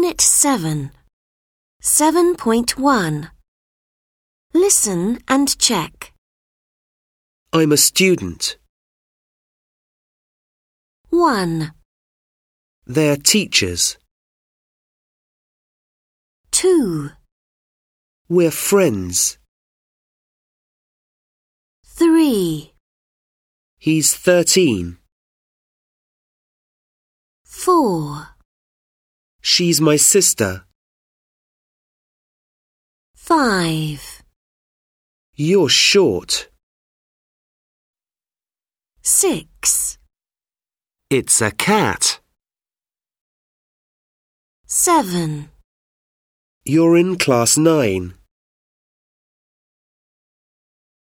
Unit 7. 7.1. Listen and check. I'm a student. 1, They're teachers. 2, We're friends. 3, He's 13. 4, She's my sister. 5, You're short. 6, It's a cat. 7. You're in class 9.